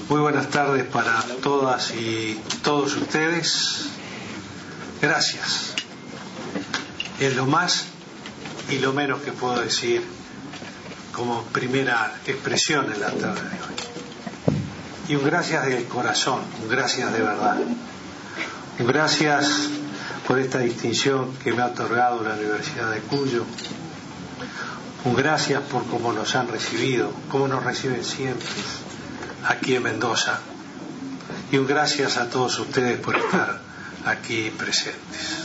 Muy buenas tardes para todas y todos ustedes. Gracias. Es lo más y lo menos que puedo decir como primera expresión en la tarde de hoy. Y un gracias del corazón, un gracias de verdad. Un gracias por esta distinción que me ha otorgado la Universidad de Cuyo. Un gracias por cómo nos han recibido, cómo nos reciben siempre aquí en Mendoza. Y un gracias a todos ustedes por estar aquí presentes.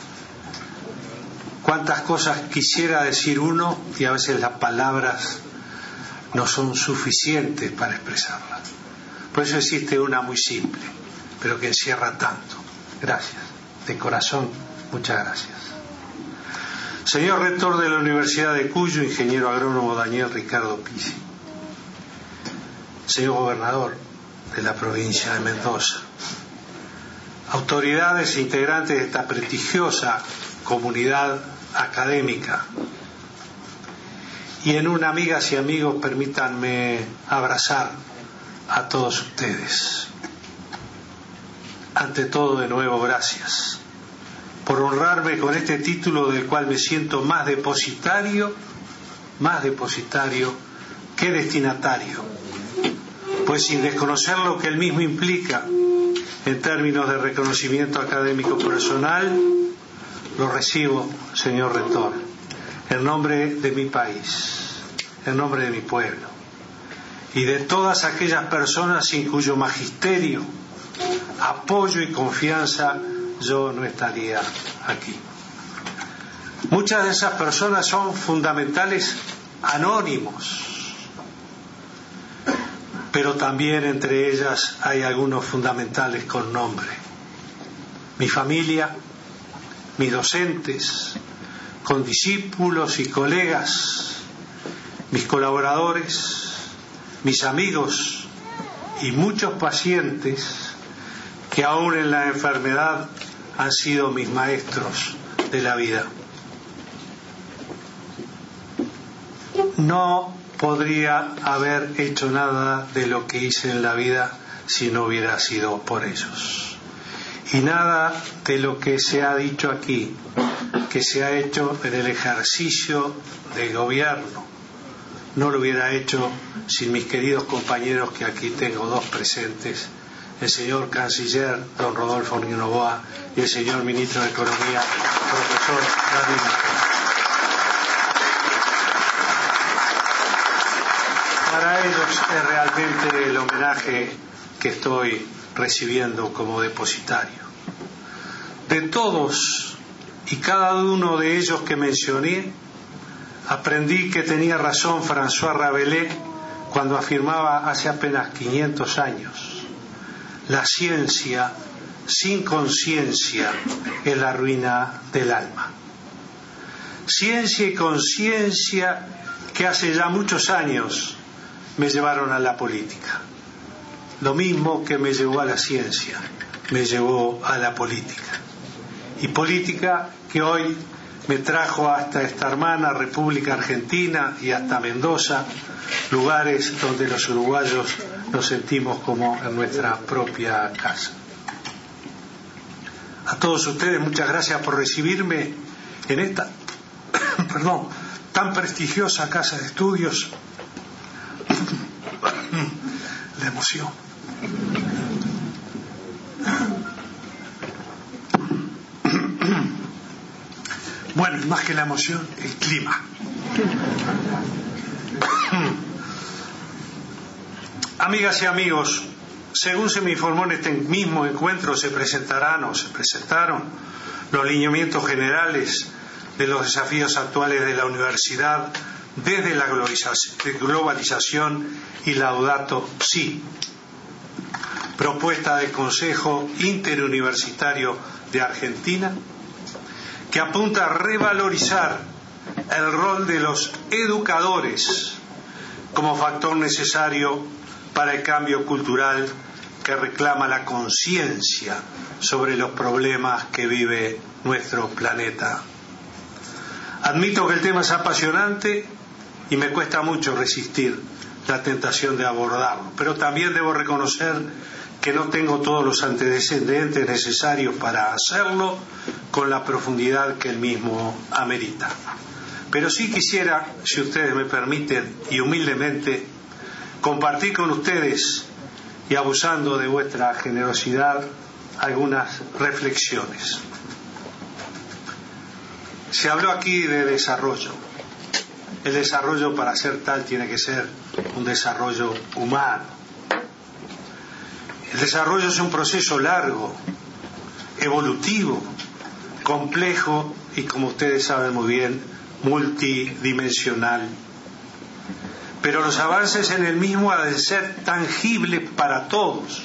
Cuántas cosas quisiera decir uno y a veces las palabras no son suficientes para expresarlas. Por eso existe una muy simple, pero que encierra tanto. Gracias. De corazón, muchas gracias. Señor Rector de la Universidad de Cuyo, ingeniero agrónomo Daniel Ricardo Pizzi. Señor Gobernador de la provincia de Mendoza. Autoridades e integrantes de esta prestigiosa comunidad académica. Y en una, amigas y amigos, permítanme abrazar a todos ustedes. Ante todo, de nuevo, gracias por honrarme con este título del cual me siento más depositario que destinatario, pues sin desconocer lo que él mismo implica en términos de reconocimiento académico personal, lo recibo, señor Rector, en nombre de mi país, en nombre de mi pueblo y de todas aquellas personas sin cuyo magisterio, apoyo y confianza yo no estaría aquí. Muchas de esas personas son fundamentales anónimos, pero también entre ellas hay algunos fundamentales con nombre. Mi familia, mis docentes, condiscípulos y colegas, mis colaboradores, mis amigos y muchos pacientes que aún en la enfermedad han sido mis maestros de la vida. No podría haber hecho nada de lo que hice en la vida si no hubiera sido por ellos. Y nada de lo que se ha dicho aquí, que se ha hecho en el ejercicio del gobierno, no lo hubiera hecho sin mis queridos compañeros, que aquí tengo dos presentes, el señor canciller don Rodolfo Novoa y el señor ministro de Economía, profesor David. Para ellos es realmente el homenaje que estoy recibiendo como depositario. De todos y cada uno de ellos que mencioné, aprendí que tenía razón François Rabelais cuando afirmaba hace apenas 500 años: la ciencia sin conciencia es la ruina del alma. Ciencia y conciencia que hace ya muchos años me llevaron a la política. Lo mismo que me llevó a la ciencia, me llevó a la política. Y política que hoy me trajo hasta esta hermana República Argentina y hasta Mendoza, lugares donde los uruguayos nos sentimos como en nuestra propia casa. A todos ustedes, muchas gracias por recibirme en esta tan prestigiosa casa de estudios. La emoción. Bueno, más que la emoción, el clima. Amigas y amigos, según se me informó en este mismo encuentro, se presentaron los lineamientos generales de los desafíos actuales de la universidad desde la globalización y Laudato Si, propuesta del Consejo Interuniversitario de Argentina, que apunta a revalorizar el rol de los educadores como factor necesario para el cambio cultural que reclama la conciencia sobre los problemas que vive nuestro planeta. Admito que el tema es apasionante y me cuesta mucho resistir la tentación de abordarlo, pero también debo reconocer que no tengo todos los antecedentes necesarios para hacerlo con la profundidad que él mismo amerita. Pero sí quisiera, si ustedes me permiten, y humildemente, compartir con ustedes, y abusando de vuestra generosidad, algunas reflexiones. Se habló aquí de desarrollo. El desarrollo, para ser tal, tiene que ser un desarrollo humano. El desarrollo es un proceso largo, evolutivo, complejo y, como ustedes saben muy bien, multidimensional. Pero los avances en el mismo han de ser tangibles para todos,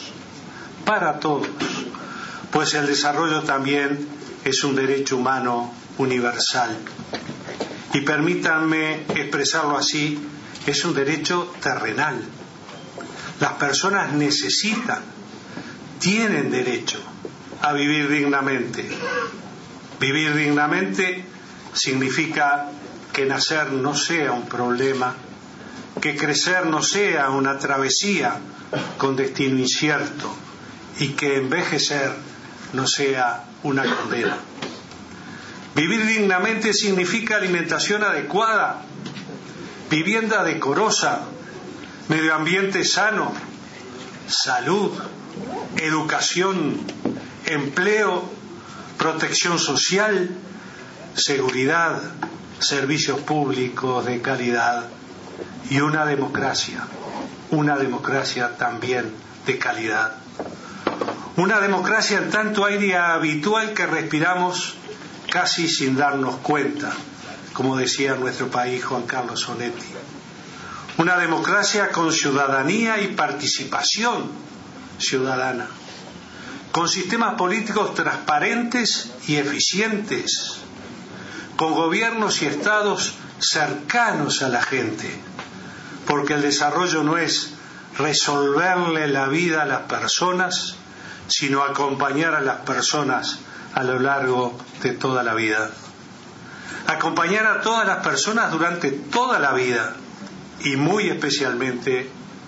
pues el desarrollo también es un derecho humano universal. Y permítanme expresarlo así, es un derecho terrenal. Las personas necesitan, tienen derecho a vivir dignamente. Vivir dignamente significa que nacer no sea un problema, que crecer no sea una travesía con destino incierto y que envejecer no sea una condena. Vivir dignamente significa alimentación adecuada, vivienda decorosa, medio ambiente sano, salud, educación, empleo, protección social, seguridad, servicios públicos de calidad y una democracia también de calidad. Una democracia en tanto aire habitual que respiramos casi sin darnos cuenta, como decía en nuestro país Juan Carlos Onetti. Una democracia con ciudadanía y participación ciudadana, con sistemas políticos transparentes y eficientes, con gobiernos y estados cercanos a la gente, porque el desarrollo no es resolverle la vida a las personas, sino acompañar a las personas a lo largo de toda la vida. Acompañar a todas las personas durante toda la vida y muy especialmente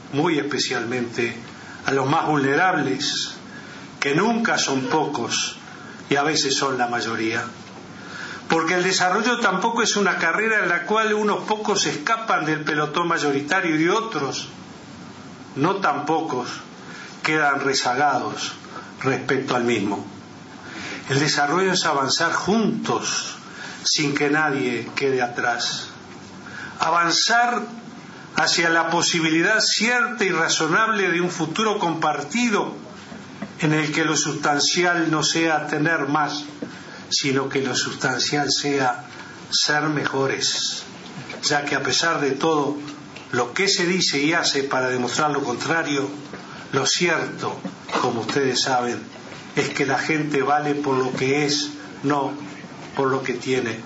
a los más vulnerables, que nunca son pocos y a veces son la mayoría. Porque el desarrollo tampoco es una carrera en la cual unos pocos escapan del pelotón mayoritario y otros, no tan pocos, quedan rezagados respecto al mismo. El desarrollo es avanzar juntos, sin que nadie quede atrás. Avanzar hacia la posibilidad cierta y razonable de un futuro compartido en el que lo sustancial no sea tener más, sino que lo sustancial sea ser mejores, ya que a pesar de todo lo que se dice y hace para demostrar lo contrario, lo cierto, como ustedes saben, es que la gente vale por lo que es, no por lo que tiene.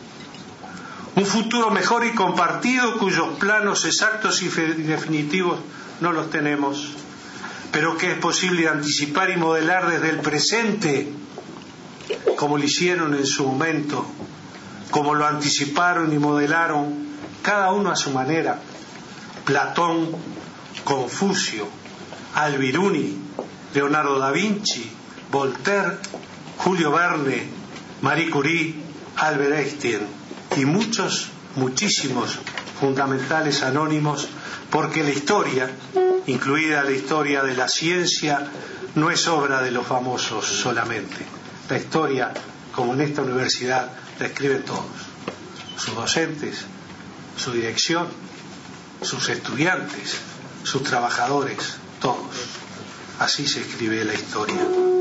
Un futuro mejor y compartido cuyos planos exactos y definitivos no los tenemos, pero que es posible anticipar y modelar desde el presente, como lo hicieron en su momento, como lo anticiparon y modelaron, cada uno a su manera, Platón, Confucio, Al-Biruni, Leonardo da Vinci, Voltaire, Julio Verne, Marie Curie, Albert Einstein y muchísimos fundamentales anónimos, porque la historia, incluida la historia de la ciencia, no es obra de los famosos solamente. La historia, como en esta universidad, la escriben todos, sus docentes, su dirección, sus estudiantes, sus trabajadores, todos. Así se escribe la historia.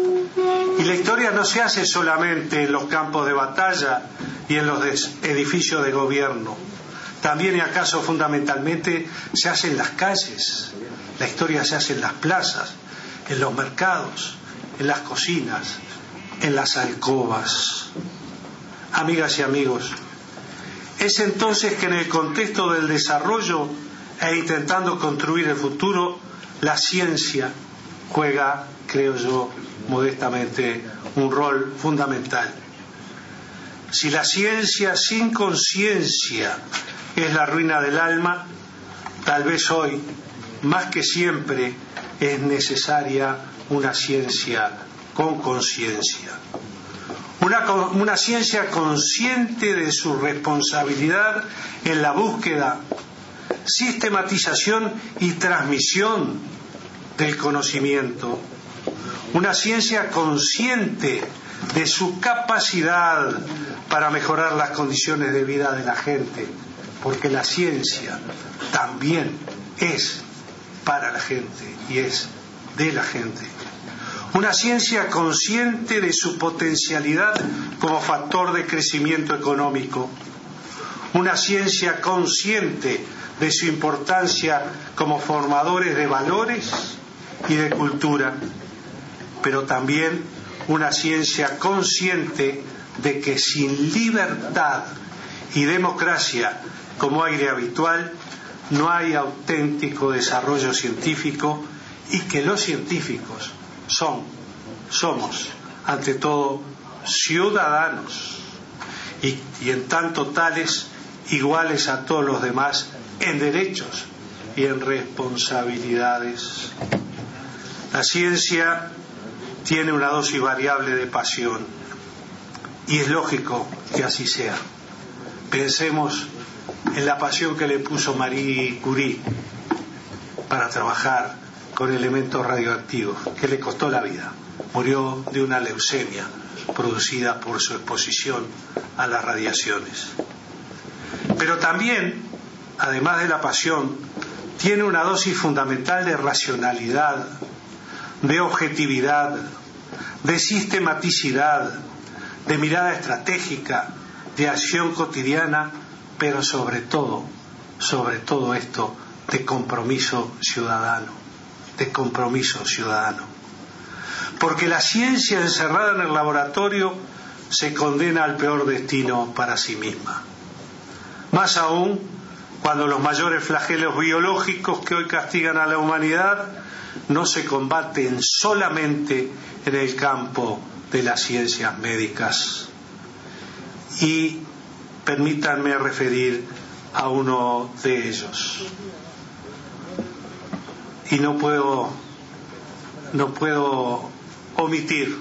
Y la historia no se hace solamente en los campos de batalla y en los edificios de gobierno. También y acaso fundamentalmente se hace en las calles. La historia se hace en las plazas, en los mercados, en las cocinas, en las alcobas. Amigas y amigos, es entonces que en el contexto del desarrollo e intentando construir el futuro, la ciencia juega, creo yo, modestamente, un rol fundamental. Si la ciencia sin conciencia es la ruina del alma, tal vez hoy más que siempre es necesaria una ciencia con conciencia. Una ciencia consciente de su responsabilidad en la búsqueda, sistematización y transmisión del conocimiento. Una ciencia consciente de su capacidad para mejorar las condiciones de vida de la gente, porque la ciencia también es para la gente y es de la gente. Una ciencia consciente de su potencialidad como factor de crecimiento económico. Una ciencia consciente de su importancia como formadores de valores y de cultura, pero también una ciencia consciente de que sin libertad y democracia como aire habitual no hay auténtico desarrollo científico, y que los científicos somos ante todo ciudadanos y en tanto tales iguales a todos los demás en derechos y en responsabilidades. La ciencia tiene una dosis variable de pasión y es lógico que así sea. Pensemos en la pasión que le puso Marie Curie para trabajar con elementos radioactivos, que le costó la vida. Murió de una leucemia producida por su exposición a las radiaciones. Pero también, además de la pasión, tiene una dosis fundamental de racionalidad, de objetividad, de sistematicidad, de mirada estratégica, de acción cotidiana, pero sobre todo esto, de compromiso ciudadano. Porque la ciencia encerrada en el laboratorio se condena al peor destino para sí misma. Más aún cuando los mayores flagelos biológicos que hoy castigan a la humanidad no se combaten solamente en el campo de las ciencias médicas. Y permítanme referir a uno de ellos. Y no puedo omitir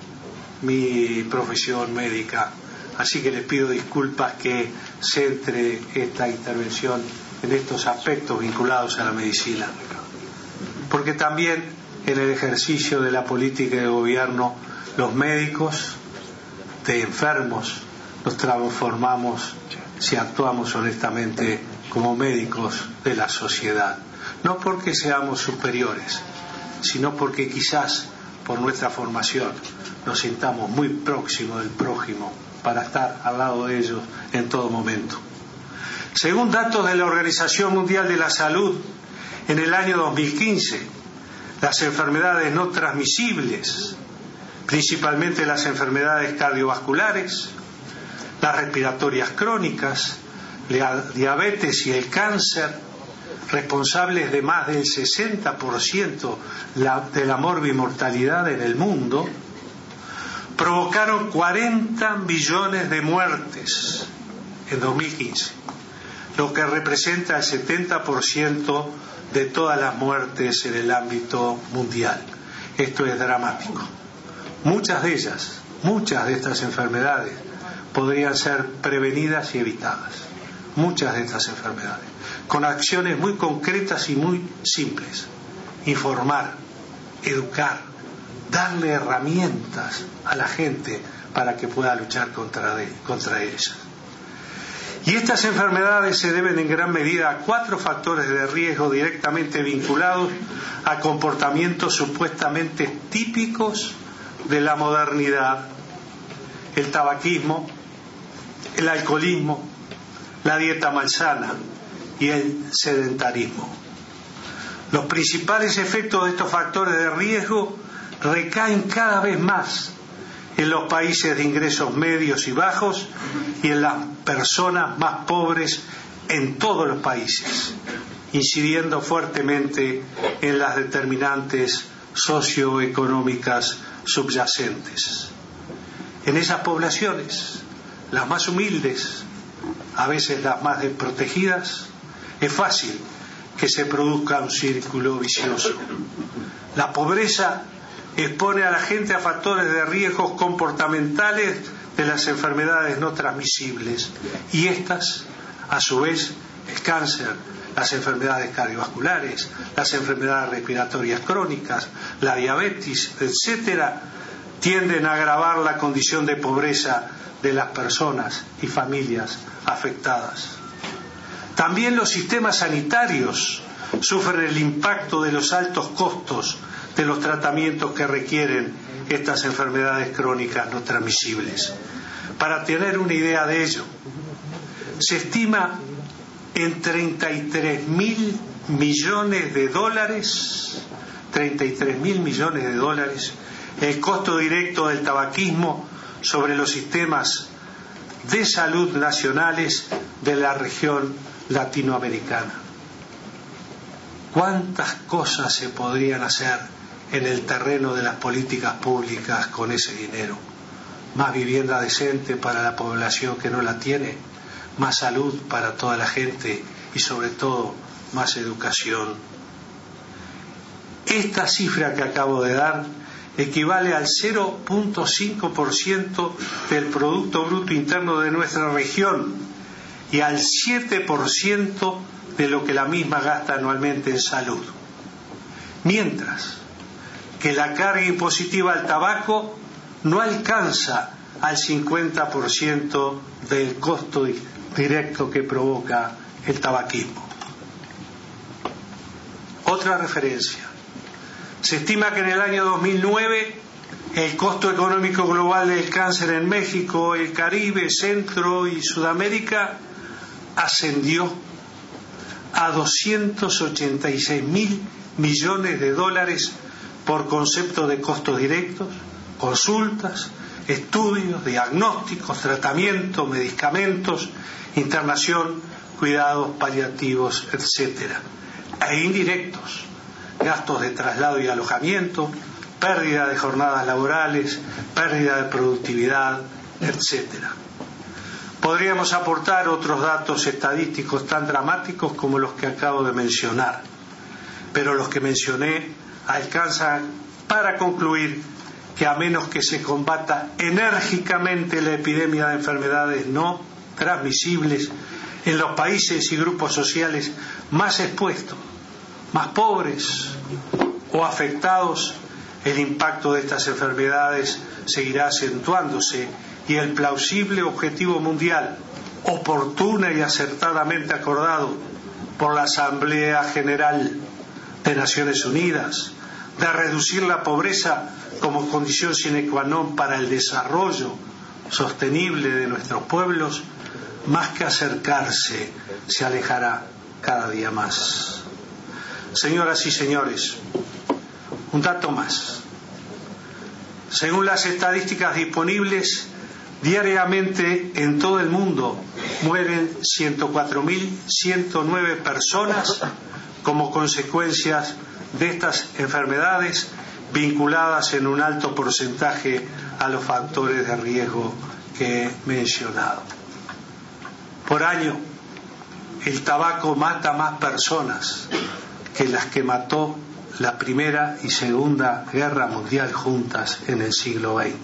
mi profesión médica, así que les pido disculpas que centre esta intervención en estos aspectos vinculados a la medicina, porque también en el ejercicio de la política de gobierno los médicos de enfermos nos transformamos si actuamos honestamente como médicos de la sociedad. No porque seamos superiores, sino porque quizás por nuestra formación nos sintamos muy próximos del prójimo para estar al lado de ellos en todo momento. Según datos de la Organización Mundial de la Salud, en el año 2015, las enfermedades no transmisibles, principalmente las enfermedades cardiovasculares, las respiratorias crónicas, la diabetes y el cáncer, responsables de más del 60% de la morbimortalidad en el mundo, provocaron 40 millones de muertes en 2015, lo que representa el 70% de todas las muertes en el ámbito mundial. Esto es dramático. Muchas de estas enfermedades podrían ser prevenidas y evitadas. Muchas de estas enfermedades, con acciones muy concretas y muy simples. Informar, educar, darle herramientas a la gente para que pueda luchar contra ellas. Y estas enfermedades se deben en gran medida a 4 factores de riesgo directamente vinculados a comportamientos supuestamente típicos de la modernidad: el tabaquismo, el alcoholismo, la dieta malsana y el sedentarismo. Los principales efectos de estos factores de riesgo recaen cada vez más en los países de ingresos medios y bajos y en las personas más pobres en todos los países, incidiendo fuertemente en las determinantes socioeconómicas subyacentes. En esas poblaciones, las más humildes, a veces las más desprotegidas, es fácil que se produzca un círculo vicioso. La pobreza expone a la gente a factores de riesgos comportamentales de las enfermedades no transmisibles, y estas, a su vez, el cáncer, las enfermedades cardiovasculares, las enfermedades respiratorias crónicas, la diabetes, etcétera, tienden a agravar la condición de pobreza de las personas y familias afectadas. También los sistemas sanitarios sufren el impacto de los altos costos de los tratamientos que requieren estas enfermedades crónicas no transmisibles. Para tener una idea de ello, se estima en 33.000 millones de dólares, 33.000 millones de dólares, el costo directo del tabaquismo sobre los sistemas de salud nacionales de la región latinoamericana. ¿Cuántas cosas se podrían hacer en el terreno de las políticas públicas con ese dinero? Más vivienda decente para la población que no la tiene, más salud para toda la gente y sobre todo más educación. Esta cifra que acabo de dar equivale al 0.5% del Producto Bruto Interno de nuestra región y al 7% de lo que la misma gasta anualmente en salud. Mientras que la carga impositiva al tabaco no alcanza al 50% del costo directo que provoca el tabaquismo. Otra referencia. Se estima que en el año 2009 el costo económico global del cáncer en México, el Caribe, Centro y Sudamérica ascendió a 286.000 millones de dólares por concepto de costos directos, consultas, estudios, diagnósticos, tratamientos, medicamentos, internación, cuidados paliativos, etcétera, e indirectos, gastos de traslado y alojamiento, pérdida de jornadas laborales, pérdida de productividad, etcétera. Podríamos aportar otros datos estadísticos tan dramáticos como los que acabo de mencionar, pero los que mencioné alcanzan para concluir que a menos que se combata enérgicamente la epidemia de enfermedades no transmisibles en los países y grupos sociales más expuestos, más pobres o afectados, el impacto de estas enfermedades seguirá acentuándose y el plausible objetivo mundial, oportuna y acertadamente acordado por la Asamblea General de Naciones Unidas, de reducir la pobreza como condición sine qua non para el desarrollo sostenible de nuestros pueblos, más que acercarse, se alejará cada día más. Señoras y señores, un dato más. Según las estadísticas disponibles, diariamente en todo el mundo mueren 104.109 personas como consecuencias de estas enfermedades vinculadas en un alto porcentaje a los factores de riesgo que he mencionado. Por año, el tabaco mata más personas que las que mató la Primera y Segunda Guerra Mundial juntas en el siglo XX.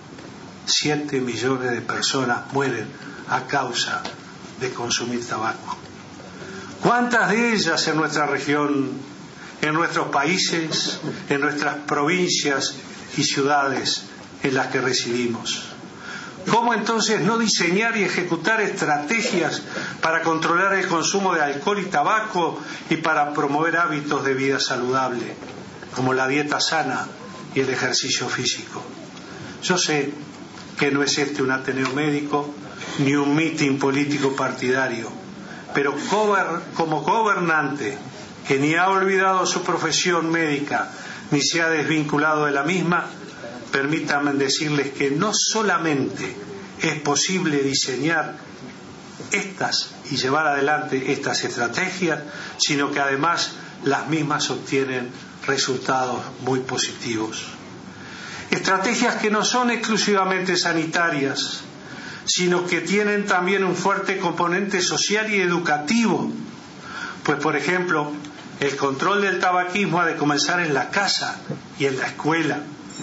7 millones de personas mueren a causa de consumir tabaco. ¿Cuántas de ellas en nuestra región, en nuestros países, en nuestras provincias y ciudades en las que residimos? ¿Cómo entonces no diseñar y ejecutar estrategias para controlar el consumo de alcohol y tabaco y para promover hábitos de vida saludable, como la dieta sana y el ejercicio físico? Yo sé que no es este un ateneo médico ni un mitin político partidario, pero como gobernante que ni ha olvidado su profesión médica ni se ha desvinculado de la misma, permítanme decirles que no solamente es posible diseñar estas y llevar adelante estas estrategias, sino que además las mismas obtienen resultados muy positivos. Estrategias que no son exclusivamente sanitarias, sino que tienen también un fuerte componente social y educativo, pues por ejemplo, El control del tabaquismo ha de comenzar en la casa y en la escuela.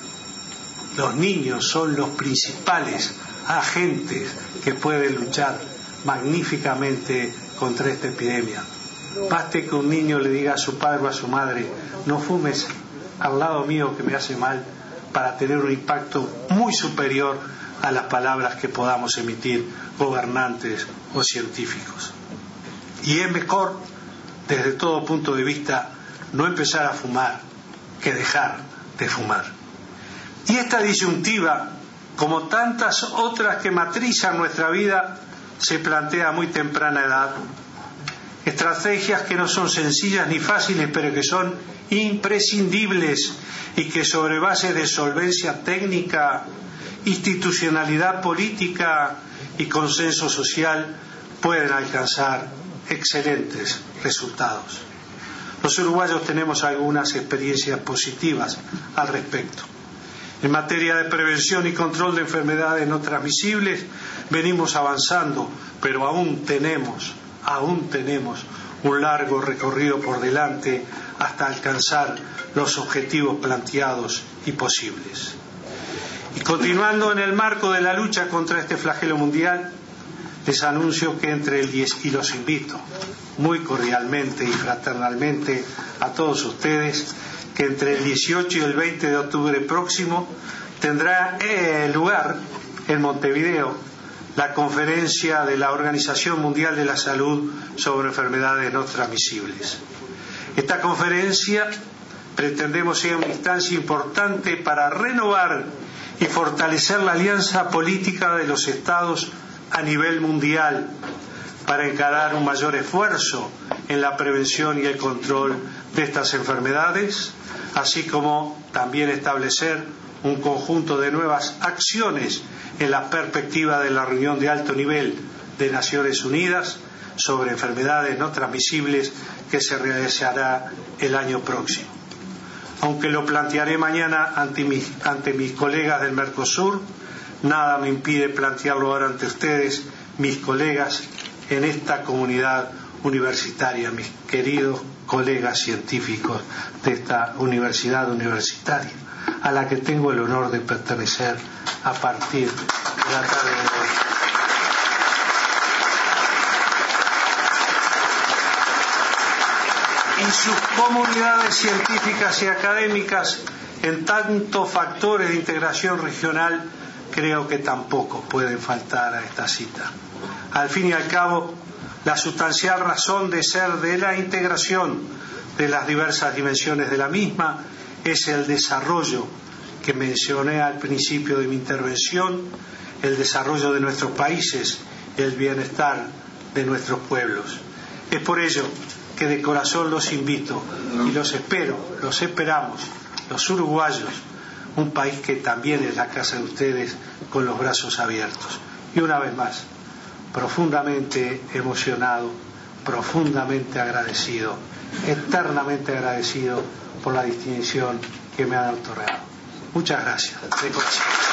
Los niños son los principales agentes que pueden luchar magníficamente contra esta epidemia. Baste que un niño le diga a su padre o a su madre: no fumes al lado mío que me hace mal, para tener un impacto muy superior a las palabras que podamos emitir gobernantes o científicos. Y es mejor, desde todo punto de vista, no empezar a fumar que dejar de fumar. Y esta disyuntiva, como tantas otras que matrizan nuestra vida, se plantea a muy temprana edad. Estrategias que no son sencillas ni fáciles, pero que son imprescindibles y que sobre base de solvencia técnica, institucionalidad política y consenso social pueden alcanzar excelentes resultados. Los uruguayos tenemos algunas experiencias positivas al respecto. En materia de prevención y control de enfermedades no transmisibles venimos avanzando, pero aún tenemos un largo recorrido por delante hasta alcanzar los objetivos planteados y posibles. Y continuando en el marco de la lucha contra este flagelo mundial, les anuncio que y los invito muy cordialmente y fraternalmente a todos ustedes, que entre el 18 y el 20 de octubre próximo tendrá lugar en Montevideo la conferencia de la Organización Mundial de la Salud sobre enfermedades no transmisibles. Esta conferencia pretendemos sea una instancia importante para renovar y fortalecer la alianza política de los Estados a nivel mundial para encarar un mayor esfuerzo en la prevención y el control de estas enfermedades, así como también establecer un conjunto de nuevas acciones en la perspectiva de la reunión de alto nivel de Naciones Unidas sobre enfermedades no transmisibles que se realizará el año próximo. Aunque lo plantearé mañana ante mis colegas del Mercosur, nada me impide plantearlo ahora ante ustedes, mis colegas en esta comunidad universitaria, mis queridos colegas científicos de esta universidad universitaria, a la que tengo el honor de pertenecer a partir de la tarde de hoy. Y sus comunidades científicas y académicas, en tantos factores de integración regional, creo que tampoco pueden faltar a esta cita. Al fin y al cabo, la sustancial razón de ser de la integración de las diversas dimensiones de la misma es el desarrollo que mencioné al principio de mi intervención, el desarrollo de nuestros países, el bienestar de nuestros pueblos. Es por ello que de corazón los invito y los esperamos, los uruguayos, un país que también es la casa de ustedes, con los brazos abiertos. Y una vez más, profundamente emocionado, profundamente agradecido, eternamente agradecido por la distinción que me han otorgado. Muchas gracias, de corazón.